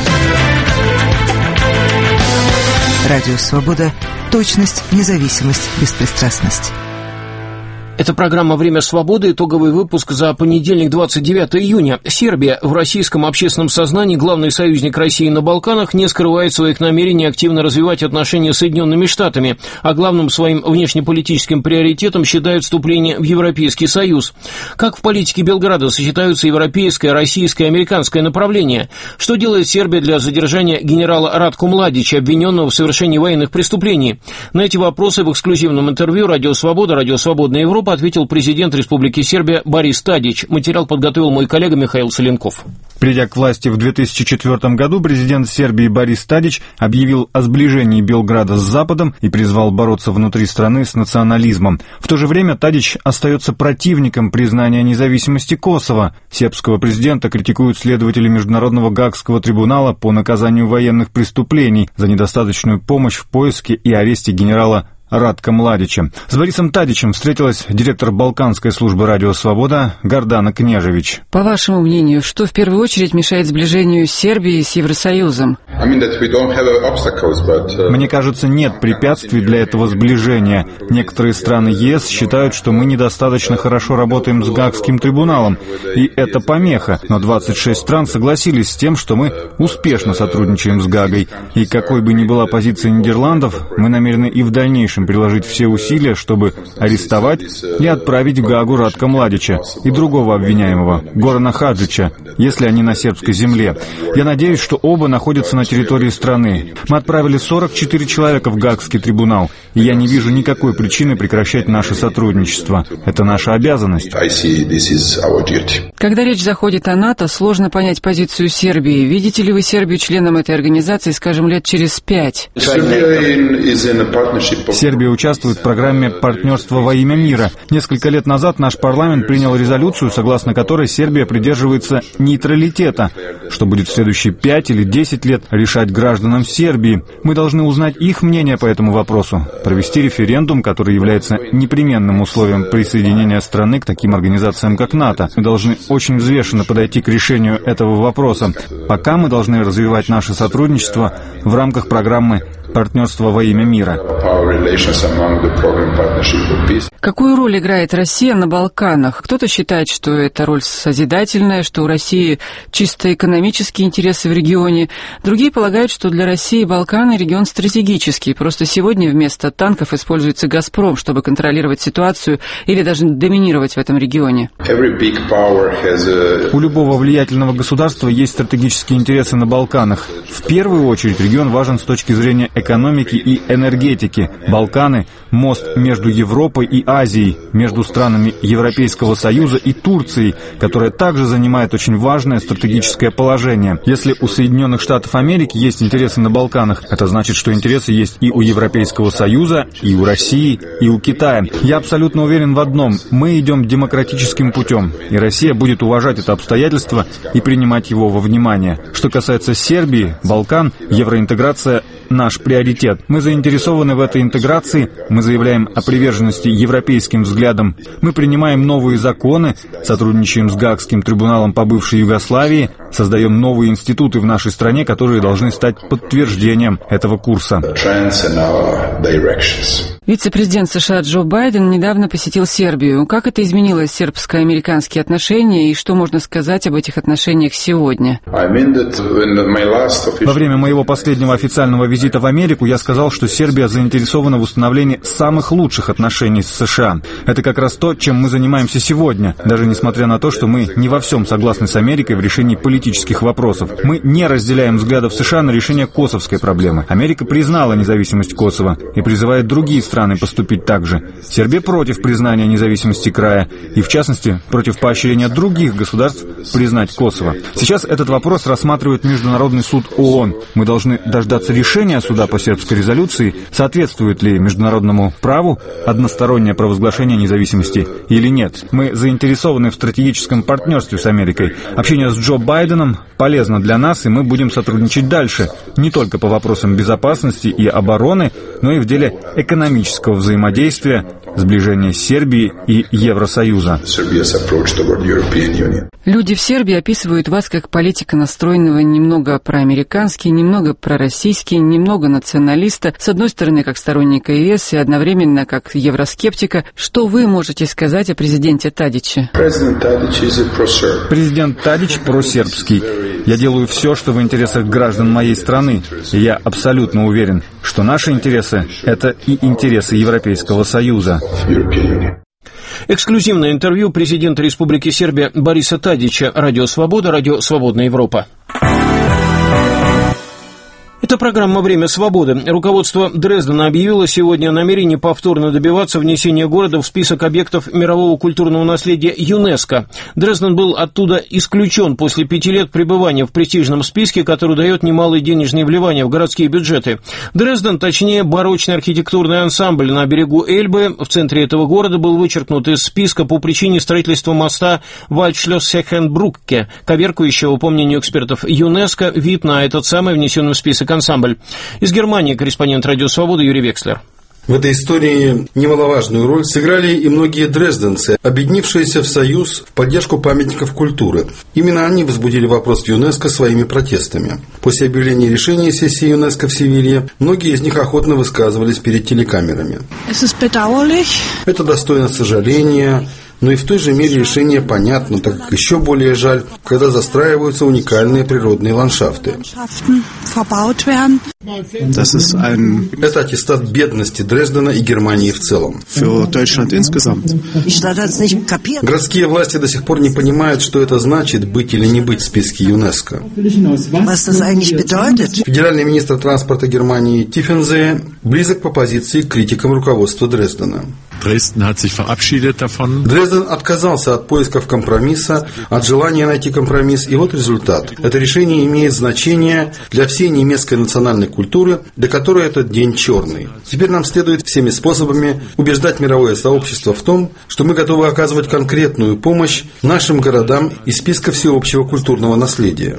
Радио Свобода. Точность, независимость, беспристрастность. Это программа «Время свободы», итоговый выпуск за понедельник, двадцать девятого июня. Сербия в российском общественном сознании, главный союзник России на Балканах, не скрывает своих намерений активно развивать отношения с Соединенными Штатами, а главным своим внешнеполитическим приоритетом считают вступление в Европейский Союз. Как в политике Белграда сочетаются европейское, российское и американское направления? Что делает Сербия для задержания генерала Радко Младича, обвиненного в совершении военных преступлений? На эти вопросы в эксклюзивном интервью «Радио Свобода», «Радио Свободная Европа» ответил президент Республики Сербия Борис Тадич. Материал подготовил мой коллега Михаил Соленков. Придя к власти в две тысячи четвёртом году, президент Сербии Борис Тадич объявил о сближении Белграда с Западом и призвал бороться внутри страны с национализмом. В то же время Тадич остается противником признания независимости Косово. Сербского президента критикуют следователи Международного Гаагского трибунала по наказанию военных преступлений за недостаточную помощь в поиске и аресте генерала Радка Младича. С Борисом Тадичем встретилась директор Балканской службы «Радио Свобода» Гордана Княжевич. По вашему мнению, что в первую очередь мешает сближению Сербии с Евросоюзом? Мне кажется, нет препятствий для этого сближения. Некоторые страны ЕС считают, что мы недостаточно хорошо работаем с Гаагским трибуналом, и это помеха. Но двадцать шесть стран согласились с тем, что мы успешно сотрудничаем с Гаагой. И какой бы ни была позиция Нидерландов, мы намерены и в дальнейшем приложить все усилия, чтобы арестовать и отправить в Гаагу Радка Младича и другого обвиняемого, Горана Хаджича, если они на сербской земле. Я надеюсь, что оба находятся на территории страны. Мы отправили сорок четыре человека в Гаагский трибунал, и я не вижу никакой причины прекращать наше сотрудничество. Это наша обязанность. Когда речь заходит о НАТО, сложно понять позицию Сербии. Видите ли вы Сербию членом этой организации, скажем, лет через пять? Сербия участвует в программе «Партнерство во имя мира». Несколько лет назад наш парламент принял резолюцию, согласно которой Сербия придерживается нейтралитета, что будет в следующие пять или десять лет решать гражданам Сербии. Мы должны узнать их мнение по этому вопросу, провести референдум, который является непременным условием присоединения страны к таким организациям, как НАТО. Мы должны очень взвешенно подойти к решению этого вопроса. Пока мы должны развивать наше сотрудничество в рамках программы «Партнерство во имя мира». Какую роль играет Россия на Балканах? Кто-то считает, что это роль созидательная, что у России чисто экономические интересы в регионе. Другие полагают, что для России Балканы регион стратегический. Просто сегодня вместо танков используется «Газпром», чтобы контролировать ситуацию или даже доминировать в этом регионе. У любого влиятельного государства есть стратегические интересы на Балканах. В первую очередь регион важен с точки зрения экономики и энергетики. Балканы – мост между Европой и Азией, между странами Европейского Союза и Турцией, которая также занимает очень важное стратегическое положение. Если у Соединенных Штатов Америки есть интересы на Балканах, это значит, что интересы есть и у Европейского Союза, и у России, и у Китая. Я абсолютно уверен в одном – мы идем демократическим путем, и Россия будет уважать это обстоятельство и принимать его во внимание. Что касается Сербии, Балкан, евроинтеграция – наш приоритет. Мы заинтересованы в этой интеграции, мы заявляем о приверженности европейским взглядам, мы принимаем новые законы, сотрудничаем с Гаагским трибуналом по бывшей Югославии, создаем новые институты в нашей стране, которые должны стать подтверждением этого курса. Вице-президент США Джо Байден недавно посетил Сербию. Как это изменило сербско-американские отношения и что можно сказать об этих отношениях сегодня? Во время моего последнего официального визита в Америку я сказал, что Сербия заинтересована в установлении самых лучших отношений с США. Это как раз то, чем мы занимаемся сегодня, даже несмотря на то, что мы не во всем согласны с Америкой в решении политических вопросов. Мы не разделяем взглядов США на решение косовской проблемы. Америка признала независимость Косово и призывает другие страны поступить так же. Сербия против признания независимости края и, в частности, против поощрения других государств признать Косово. Сейчас этот вопрос рассматривает Международный суд ООН. Мы должны дождаться решения суда по сербской резолюции, соответствует ли международному праву одностороннее провозглашение независимости или нет. Мы заинтересованы в стратегическом партнерстве с Америкой. Общение с Джо Байденом полезно для нас, и мы будем сотрудничать дальше, не только по вопросам безопасности и обороны, но и в деле экономического взаимодействия, сближения Сербии и Евросоюза. Люди в Сербии описывают вас как политика, настроенного немного проамерикански, немного пророссийски, немного националиста, с одной стороны как сторонника ЕС и одновременно как евроскептика. Что вы можете сказать о президенте Тадиче? Президент Тадич просербский. Я делаю все, что в интересах граждан моей страны, и я абсолютно уверен, что наши интересы – это и интересы Европейского Союза. Эксклюзивное интервью президента Республики Сербия Бориса Тадича. Радио Свобода, радио Свободная Европа. Это программа «Время свободы». Руководство Дрездена объявило сегодня о намерении повторно добиваться внесения города в список объектов мирового культурного наследия ЮНЕСКО. Дрезден был оттуда исключен после пяти лет пребывания в престижном списке, который дает немалые денежные вливания в городские бюджеты. Дрезден, точнее, барочный архитектурный ансамбль на берегу Эльбы, в центре этого города, был вычеркнут из списка по причине строительства моста Вальдшлёсс-Сехенбрукке, коверкающего, по мнению экспертов ЮНЕСКО, вид на этот самый внесенный в список ансамбль. Из Германии корреспондент «Радио Свобода» Юрий Векслер. В этой истории немаловажную роль сыграли и многие дрезденцы, объединившиеся в союз в поддержку памятников культуры. Именно они возбудили вопрос в ЮНЕСКО своими протестами. После объявления решения сессии ЮНЕСКО в Севилье, многие из них охотно высказывались перед телекамерами. Это достойно сожаления, но и в той же мере решение понятно, так как еще более жаль, когда застраиваются уникальные природные ландшафты. Это аттестат бедности Дрездена и Германии в целом. Городские власти до сих пор не понимают, что это значит быть или не быть в списке ЮНЕСКО. Федеральный министр транспорта Германии Тиффензе близок по позиции к критикам руководства Дрездена. Дрезден отказался от поисков компромисса, от желания найти компромисс, и вот результат. Это решение имеет значение для всей немецкой национальной культуры, для которой этот день черный. Теперь нам следует всеми способами убеждать мировое сообщество в том, что мы готовы оказывать конкретную помощь нашим городам из списка всеобщего культурного наследия.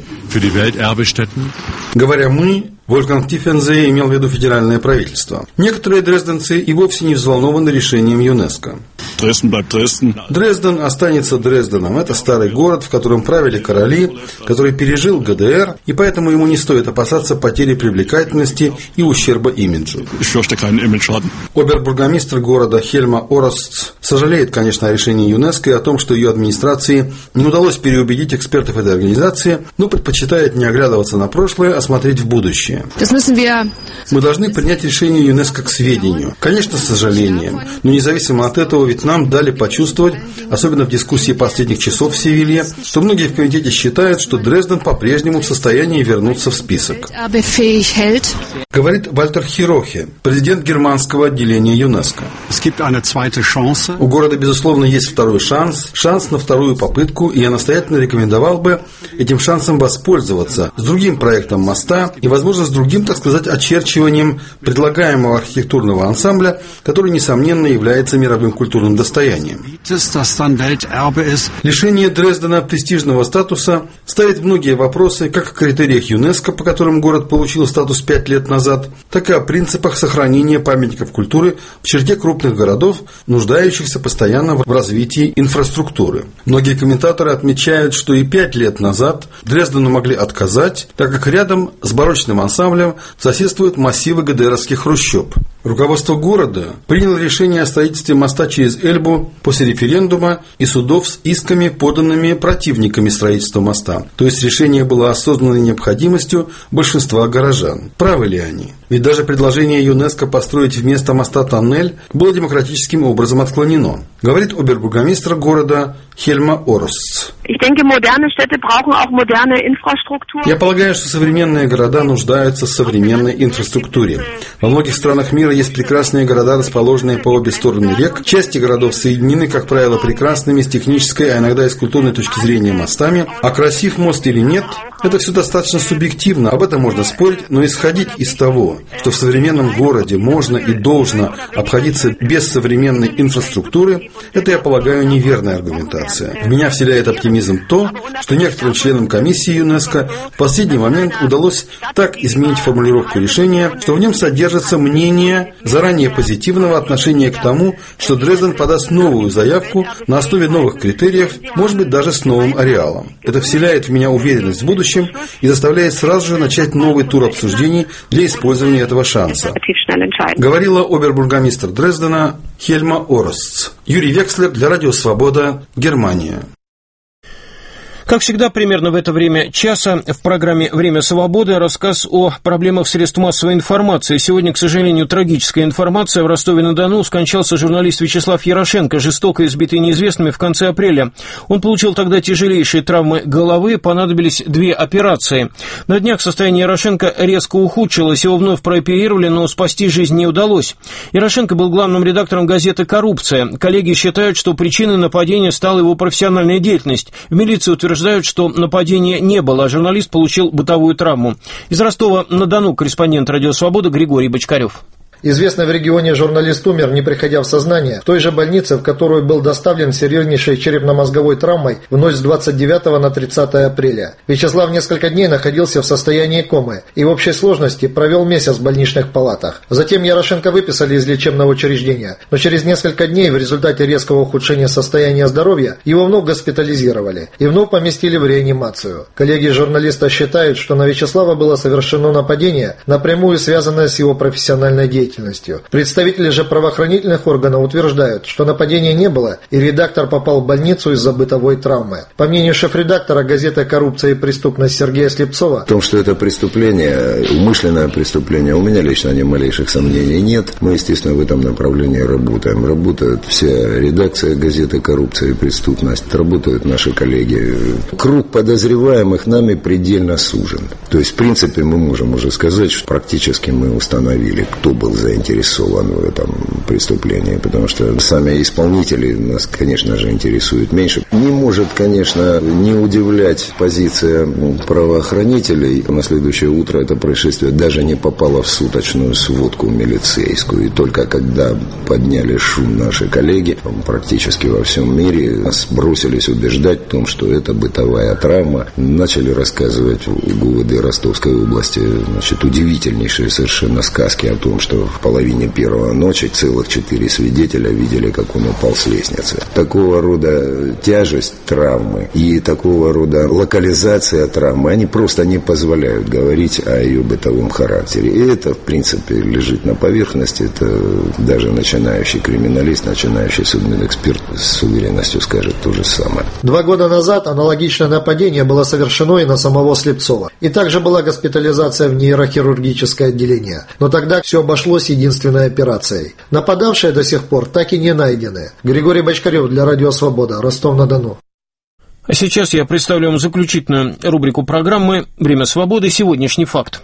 Говоря «мы», Вольфганг Тиффензе имел в виду федеральное правительство. Некоторые дрезденцы и вовсе не взволнованы решением ЮНЕСКО. Дрезден останется Дрезденом. Это старый город, в котором правили короли, который пережил ГДР, и поэтому ему не стоит опасаться потери привлекательности и ущерба имиджу. Обербургомистр города Хельма Оростц сожалеет, конечно, о решении ЮНЕСКО и о том, что ее администрации не удалось переубедить экспертов этой организации, но предпочитает не оглядываться на прошлое, а смотреть в будущее. Мы должны принять решение ЮНЕСКО к сведению. Конечно, с сожалением, но независимо от этого, ведь нам дали почувствовать, особенно в дискуссии последних часов в Севилье, что многие в комитете считают, что Дрезден по-прежнему в состоянии вернуться в список. Говорит Вальтер Хирохе, президент германского отделения ЮНЕСКО. У города, безусловно, есть второй шанс, шанс на вторую попытку, и я настоятельно рекомендовал бы этим шансом воспользоваться с другим проектом моста и, возможно, с другим, так сказать, очерчиванием предлагаемого архитектурного ансамбля, который, несомненно, является мировым культурным достоянием. Лишение Дрездена престижного статуса ставит многие вопросы как о критериях ЮНЕСКО, по которым город получил статус пять лет назад, так и о принципах сохранения памятников культуры в черте крупных городов, нуждающихся постоянно в развитии инфраструктуры. Многие комментаторы отмечают, что и пять лет назад Дрездену могли отказать, так как рядом с барочным ансамблем соседствуют массивы ГДРовских хрущоб. Руководство города приняло решение о строительстве моста через Эльбу после референдума и судов с исками, поданными противниками строительства моста. То есть решение было осознанной необходимостью большинства горожан. Правы ли они? Ведь даже предложение ЮНЕСКО построить вместо моста тоннель было демократическим образом отклонено. Говорит обербургомистр города Хельма Оростц. Я полагаю, что современные города нуждаются в современной инфраструктуре. Во многих странах мира есть прекрасные города, расположенные по обе стороны рек. Части городов соединены, как правило, прекрасными с технической, а иногда и с культурной точки зрения мостами. А красив мост или нет, это все достаточно субъективно, об этом можно спорить, но исходить из того, что в современном городе можно и должно обходиться без современной инфраструктуры, это, я полагаю, неверная аргументация. В меня вселяет оптимизм то, что некоторым членам комиссии ЮНЕСКО в последний момент удалось так изменить формулировку решения, что в нем содержится мнение заранее позитивного отношения к тому, что Дрезден подаст новую заявку на основе новых критериев, может быть, даже с новым ареалом. Это вселяет в меня уверенность в будущем и заставляет сразу же начать новый тур обсуждений для использования этого шанса. Говорила обербургомистр Дрездена Хельма Оростц. Юрий Векслер для Радио Свобода, Германия. Как всегда, примерно в это время часа в программе «Время свободы» рассказ о проблемах средств массовой информации. Сегодня, к сожалению, трагическая информация. В Ростове-на-Дону скончался журналист Вячеслав Ярошенко, жестоко избитый неизвестными в конце апреля. Он получил тогда тяжелейшие травмы головы, понадобились две операции. На днях состояние Ярошенко резко ухудшилось, его вновь прооперировали, но спасти жизнь не удалось. Ярошенко был главным редактором газеты «Коррупция». Коллеги считают, что причиной нападения стала его профессиональная деятельность. В милиции утверждают, что нападения не было, а журналист получил бытовую травму. Из Ростова-на-Дону корреспондент «Радио Свобода» Григорий Бочкарев. Известный в регионе журналист умер, не приходя в сознание, в той же больнице, в которую был доставлен с серьезнейшей черепно-мозговой травмой в ночь с двадцать девятого на тридцатое апреля. Вячеслав несколько дней находился в состоянии комы и в общей сложности провел месяц в больничных палатах. Затем Ярошенко выписали из лечебного учреждения, но через несколько дней в результате резкого ухудшения состояния здоровья его вновь госпитализировали и вновь поместили в реанимацию. Коллеги журналиста считают, что на Вячеслава было совершено нападение, напрямую связанное с его профессиональной деятельностью. Представители же правоохранительных органов утверждают, что нападения не было и редактор попал в больницу из-за бытовой травмы. По мнению шеф-редактора газеты «Коррупция и преступность» Сергея Слепцова, в том, что это преступление, умышленное преступление, у меня лично ни малейших сомнений нет. Мы, естественно, в этом направлении работаем. Работает вся редакция газеты «Коррупция и преступность», работают наши коллеги. Круг подозреваемых нами предельно сужен. То есть, в принципе, мы можем уже сказать, что практически мы установили, кто был заинтересован в этом преступлении, потому что сами исполнители нас, конечно же, интересуют меньше. Не может, конечно, не удивлять позиция правоохранителей. На следующее утро это происшествие даже не попало в суточную сводку милицейскую. И только когда подняли шум наши коллеги, практически во всем мире нас бросились убеждать в том, что это бытовая травма. Начали рассказывать ГУВД Ростовской области, значит, удивительнейшие совершенно сказки о том, что в половине первого ночи целых четыре свидетеля видели, как он упал с лестницы. Такого рода тяжесть травмы и такого рода локализация травмы, они просто не позволяют говорить о ее бытовом характере. И это, в принципе, лежит на поверхности. Это даже начинающий криминалист, начинающий судмедэксперт с уверенностью скажет то же самое. Два года назад аналогичное нападение было совершено и на самого Слепцова. И также была госпитализация в нейрохирургическое отделение. Но тогда все обошлось единственной операцией. Нападавшие до сих пор так и не найдены. Григорий Бочкарев для Радио Свобода, Ростов-на-Дону. А сейчас я представлю вам заключительную рубрику программы «Время свободы. Сегодняшний факт».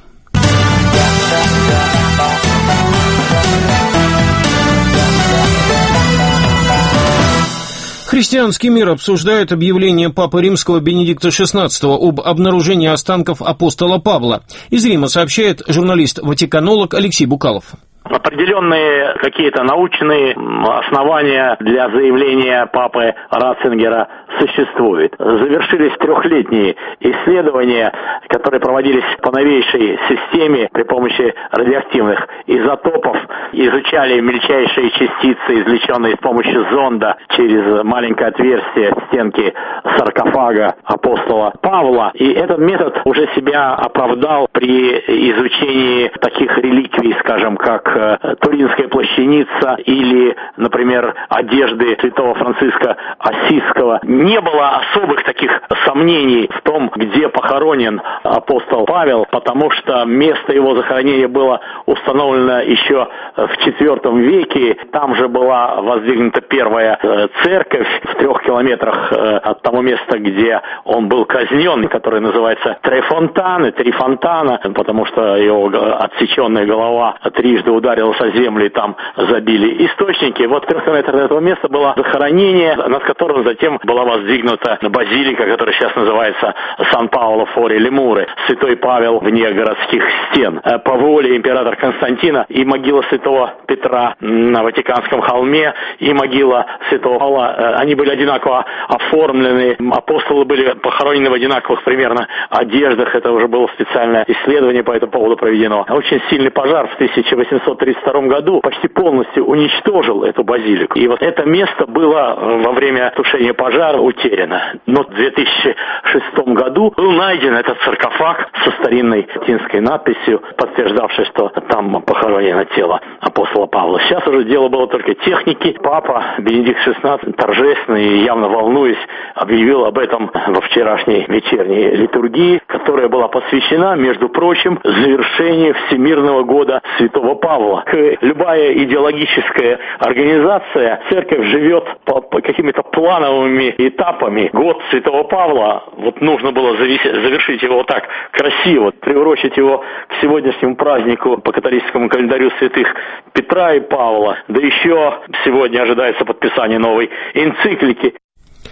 Христианский мир обсуждает объявление Папы Римского Бенедикта шестнадцатого об обнаружении останков апостола Павла. Из Рима сообщает журналист-ватиканолог Алексей Букалов. Определенные какие-то научные основания для заявления папы Ратцингера существуют. Завершились трехлетние исследования, которые проводились по новейшей системе при помощи радиоактивных изотопов. Изучали мельчайшие частицы, извлеченные с помощью зонда через маленькое отверстие в стенке саркофага апостола Павла. И этот метод уже себя оправдал при изучении таких реликвий, скажем, как Туринская плащаница или, например, одежды святого Франциска Ассизского. Не было особых таких сомнений в том, где похоронен апостол Павел, потому что место его захоронения было установлено еще в четвертом веке. Там же была воздвигнута первая церковь в трех километрах от того места, где он был казнен, которая называется Трефонтаны, Три фонтана, потому что его отсеченная голова трижды ударилась о землю, и там забили источники. Вот в трех километрах от этого места было захоронение, над которым затем была воздвигнута базилика, которая сейчас называется Сан-Паоло-фори-Лемуре, Святой Павел вне городских стен. По воле императора Константина и могила Святого Петра на Ватиканском холме, и могила Святого Павла, они были одинаково оформлены. Апостолы были похоронены в одинаковых примерно одеждах. Это уже было специальное исследование по этому поводу проведено. Очень сильный пожар в тысяча восемьсот тридцать втором году почти полностью уничтожил эту базилику. И вот это место было во время тушения пожара утеряно. Но в две тысячи шестом году был найден этот саркофаг со старинной латинской надписью, подтверждавшей, что там похоронено тело апостола Павла. Сейчас уже дело было только техники. Папа Бенедикт шестнадцатый торжественно и явно волнуясь объявил об этом во вчерашней вечерней литургии, которая была посвящена, между прочим, завершению Всемирного года Святого Павла. Любая идеологическая организация, церковь живет по, по какими-то плановыми этапами. Год Святого Павла, вот нужно было завершить его вот так красиво, приурочить его к сегодняшнему празднику по католическому календарю святых Петра и Павла. Да еще сегодня ожидается подписание новой энциклики.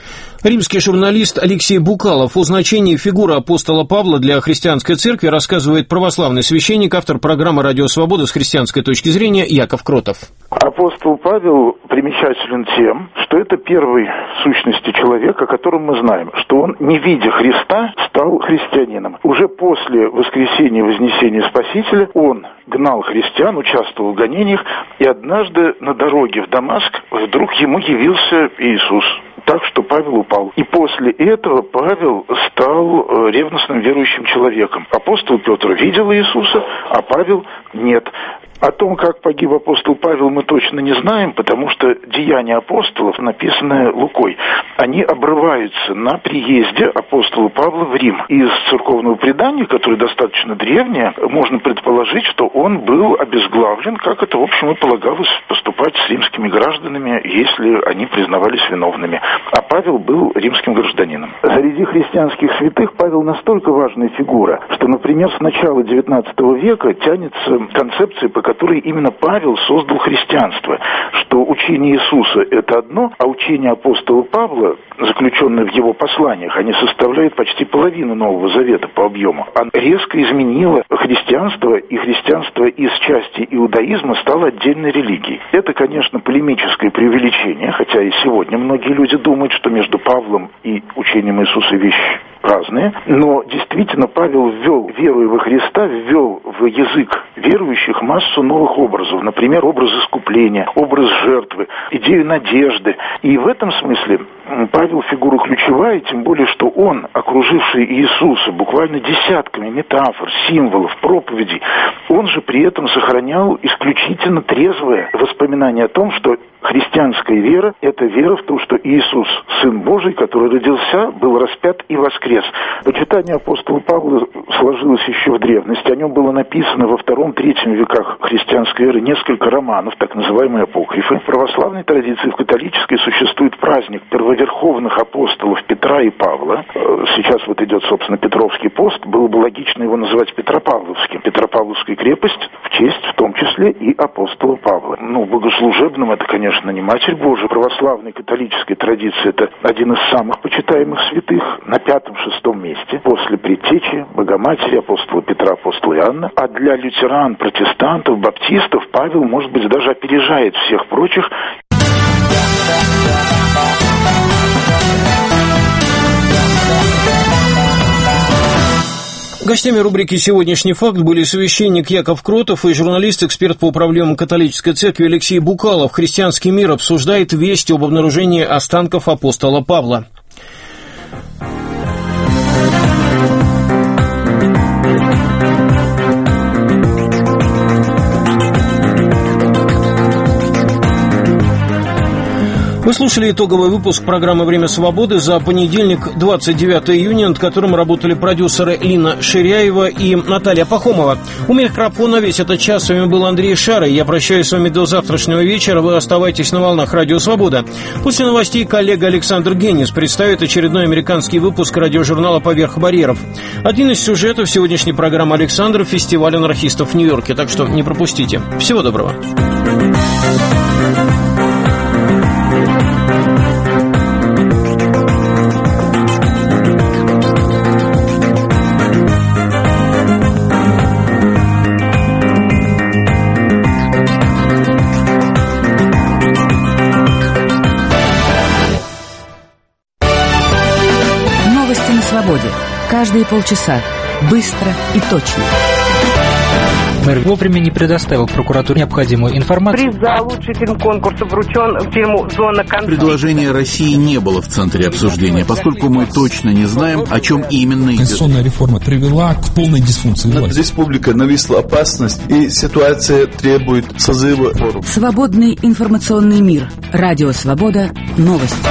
Римский журналист Алексей Букалов о значении фигуры апостола Павла для христианской церкви рассказывает православный священник, автор программы «Радио Свобода» с христианской точки зрения Яков Кротов. Апостол Павел примечателен тем, что это первый в сущности человек, о котором мы знаем, что он, не видя Христа, стал христианином. Уже после воскресения и вознесения Спасителя он гнал христиан, участвовал в гонениях, и однажды на дороге в Дамаск вдруг ему явился Иисус. Так что Павел упал. И после этого Павел стал ревностным верующим человеком. Апостол Петр видел Иисуса, а Павел нет. О том, как погиб апостол Павел, мы точно не знаем, потому что деяния апостолов, написанные Лукой, они обрываются на приезде апостола Павла в Рим. Из церковного предания, которое достаточно древнее, можно предположить, что он был обезглавлен, как это, в общем, и полагалось поступать с римскими гражданами, если они признавались виновными. А Павел был римским гражданином. Среди христианских святых Павел настолько важная фигура, что, например, с начала девятнадцатого века тянется концепция, по которой именно Павел создал христианство, что учение Иисуса – это одно, а учение апостола Павла, заключенное в его посланиях, они составляют почти половину Нового Завета по объему. Оно резко изменило христианство, и христианство из части иудаизма стало отдельной религией. Это, конечно, полемическое преувеличение, хотя и сегодня многие люди думают, что между Павлом и учением Иисуса вещи разные, но действительно Павел ввел, веруя во Христа, ввел в язык верующих массу новых образов, например, образ искупления, образ жертвы, идею надежды. И в этом смысле Павел фигура ключевая, тем более, что он, окруживший Иисуса буквально десятками метафор, символов, проповедей, он же при этом сохранял исключительно трезвое воспоминание о том, что христианская вера – это вера в то, что Иисус, Сын Божий, который родился, был распят и воскрес. Почитание апостола Павла сложилось еще в древности. О нем было написано во втором-третьем веках христианской эры несколько романов, так называемые апокрифы. В православной традиции, в католической, существует праздник первоверховных апостолов Петра и Павла. Сейчас вот идет, собственно, Петровский пост. Было бы логично его называть Петропавловским. Петропавловская крепость в честь, в том числе, и апостола Павла. Ну, богослужебным это, конечно, не Матерь Божия. Православной католической традиции это один из самых почитаемых святых, на пятом-шестом месте, после Предтечи, Богоматери, апостола Петра, апостола Иоанна. А для лютеран, протестантов, баптистов Павел, может быть, даже опережает всех прочих. Гостями рубрики «Сегодняшний факт» были священник Яков Кротов и журналист-эксперт по проблемам католической церкви Алексей Букалов. «Христианский мир» обсуждает весть об обнаружении останков апостола Павла. Вы слушали итоговый выпуск программы «Время свободы» за понедельник, двадцать девятого июня, над которым работали продюсеры Лина Ширяева и Наталья Пахомова. У микрофона весь этот час с вами был Андрей Шара. Я прощаюсь с вами до завтрашнего вечера. Вы оставайтесь на волнах «Радио Свобода». После новостей коллега Александр Генис представит очередной американский выпуск радиожурнала «Поверх барьеров». Один из сюжетов сегодняшней программы Александра – фестиваль анархистов в Нью-Йорке. Так что не пропустите. Всего доброго. Каждые полчаса. Быстро и точно. Мэр вовремя не предоставил прокуратуре необходимую информацию. Приз за лучший фильм конкурса вручен фильму «Зона конфликта». Предложение России не было в центре обсуждения, поскольку мы точно не знаем, о чем именно идет. Конституционная реформа привела к полной дисфункции власти. Над республикой нависла опасность, и ситуация требует созыва форума. Свободный информационный мир. Радио Свобода. Новости.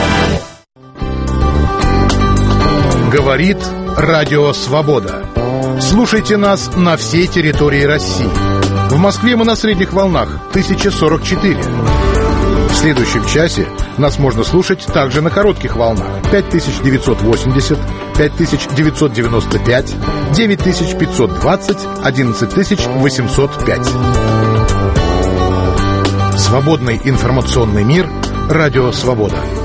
Говорит Радио Свобода. Слушайте нас на всей территории России. В Москве мы на средних волнах тысяча сорок четыре. В следующем часе нас можно слушать также на коротких волнах пять тысяч девятьсот восемьдесят, пять тысяч девятьсот девяносто пять, девять тысяч пятьсот двадцать, одиннадцать тысяч восемьсот пять. Свободный информационный мир. Радио Свобода.